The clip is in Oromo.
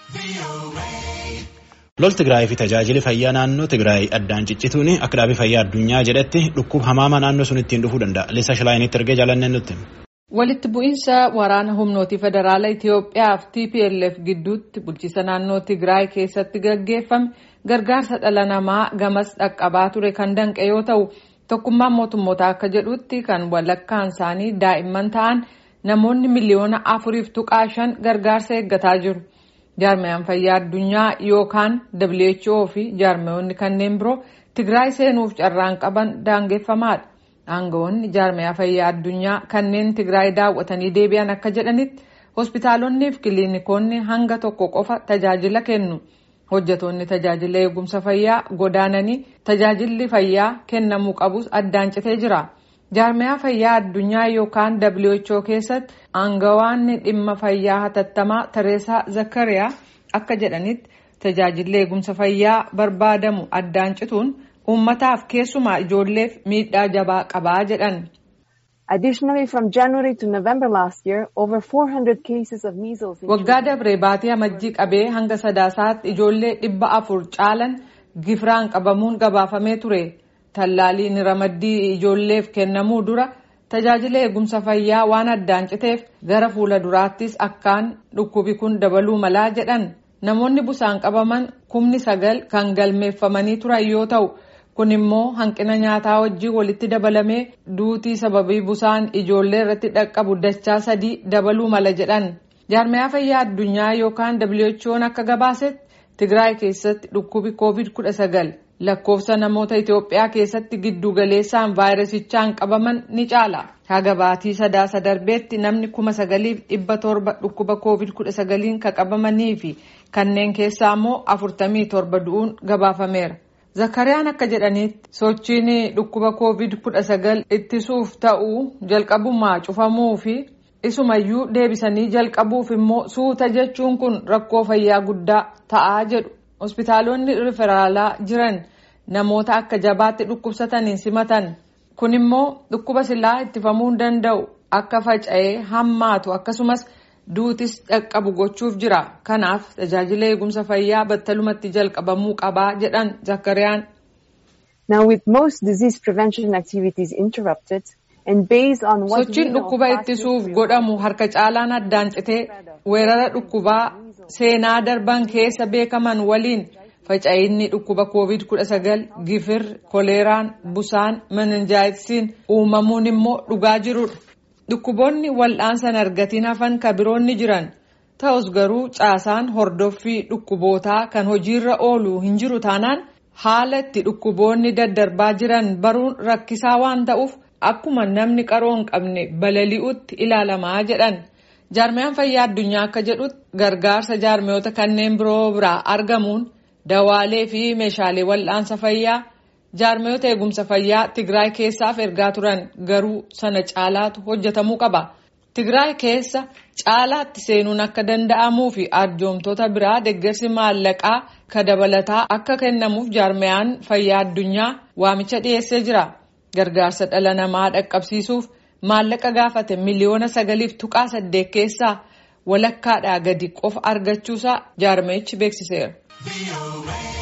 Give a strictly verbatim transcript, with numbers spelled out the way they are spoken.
Lol Tigraay fi tajaajila fayyaa naannoo Tigraay addaan ciccituun akka dhaabbata fayyaa addunyaa jedhetti dhukkuba hamaa naannoo sun ittiin dhufuu danda'a. Liisa Shilaayinitti ergee jaalanneen nutti. Walitti bu'iinsa waraana humnooti federaalaa Itoophiyaa fi T P L F gidduutti bulchiinsa naannoo Tigraay keessatti gaggeeffame gargaarsa dhala namaa gamas dhaqqabaa ture kan danqe yoo ta'u, tokkummaan mootummootaa akka jedhutti kan walakkaan isaanii daa'imman ta'an namoonni miliyoona afuriif tuqaa shan gargaarsa eeggataa jiru. Jaarmayaan fayyaa addunyaa yookaan W H O fi jaarmayoonni kanneen biroo Tigraay seenuuf carraan qaban daangeffamaadha. Aangawoonni jaarmayaa fayyaa addunyaa kanneen Tigraay daawwatanii deebi'an akka jedhanitti hospitaalonni fi kiliinikoonni hanga tokko qofa tajaajila kennu. Hojjetoonni tajaajila eegumsa fayyaa godaananii tajaajilli fayyaa kennamuu qabus addaan citee jira. Jaarmayaa fayyaa addunyaa yookaan W H O keessatti aangawaanni dhimma fayyaa hatattamaa Tereesaa Zakariyaa akka jedhanitti tajaajilli eegumsa fayyaa barbaadamu addaan cituun uummataaf keessumaa ijoolleef miidhaa jabaa qabaa jedhan. Additionally, from January to November last year, over four hundred cases of measles. Waggaa dabree baatii amajjii qabee hanga sadaasaatti ijoollee dhibba afur caalan gifiraan qabamuun gabaafamee ture. Tallaaliin ramaddii ijoolleef kennamuu dura tajaajila eegumsa fayyaa waan addaan citeef gara fuula duraattis akkaan dhukkubi kun dabaluu malaa jedhan. Namoonni busaan qabaman kumni sagal kan galmeeffamanii turan yoo ta'u, kun immoo hanqina nyaataa wajjin walitti dabalamee duutii sababii busaan ijoollee irratti dhaqqabu dachaa sadii dabaluu mala jedhan. Jaarmayaa fayyaa addunyaa yookaan W H O akka gabaasetti Tigraay keessatti dhukkubi COVID kudha sagal lakkoofsa namoota Itoophiyaa keessatti giddu galeessaan vaayirasichaan qabaman ni caala. Haga baatii sadaasa darbeetti namni kuma sagaliif dhibba torba dhukkuba COVID kudha sagaliin ka qabamanii fi kanneen keessaa immoo afurtamii torba du'uun gabaafameera. Zakariyaan akka jedhanitti sochiin dhukkuba COVID kudha sagal ittisuuf ta'uu jalqabumaa cufamuu fi isumayyuu deebisanii jalqabuuf immoo suuta jechuun kun rakkoo fayyaa guddaa ta'aa jedhu. Hospitaalonni riferaalaa jiran namoota akka jabaatti dhukkubsataniin simatan. Kun immoo dhukkuba silaa ittifamuu danda'u akka faca'ee hammaatu akkasumas duutis dhaqqabu gochuuf jira. Kanaaf tajaajila eegumsa fayyaa battalumatti jalqabamuu qabaa jedhan Zakariyaan. Now with most disease prevention activities interrupted and based on what sochiin dhukkuba ittisuuf godhamu harka caalaan addaan citee weerara dhukkubaa seenaa darban keessa beekaman waliin faca'inni dhukkuba COVID kudha sagal gifir koleeraan busaan menenjaayitisiin uumamuun immoo dhugaa jirudha. Dhukkuboonni wal'aansan argatiin hafan kabiroonni jiran ta'us garuu caasaan hordoffii dhukkubootaa kan hojiirra oolu hin jiru taanaan haala itti dhukkuboonni daddarbaa jiran baruun rakkisaa waan ta'uuf akkuma namni qaroo hin qabne balali'utti ilaalamaa jedhan. Jaarmayaan fayyaa addunyaa akka jedhutti gargaarsa jaarmayoota kanneen biroo biraa argamuun dawaalee fi meeshaalee wal'aansa fayyaa jaarmayoota eegumsa fayyaa Tigraay keessaaf ergaa turan garuu sana caalaatu hojjetamuu qaba. Tigraay keessa caalaatti seenuun akka danda'amuu fi arjoomtoota biraa deeggarsi maallaqaa ka dabalataa akka kennamuuf jaarmayaan fayyaa addunyaa waamicha dhiyeessee jira. Gargaarsa dhala namaa dhaqqabsiisuuf maallaqa gaafate miliyoona sagaliif tuqaa saddeet keessaa walakkaadhaa gadi qofa argachuusaa jaarmayichi beeksiseera.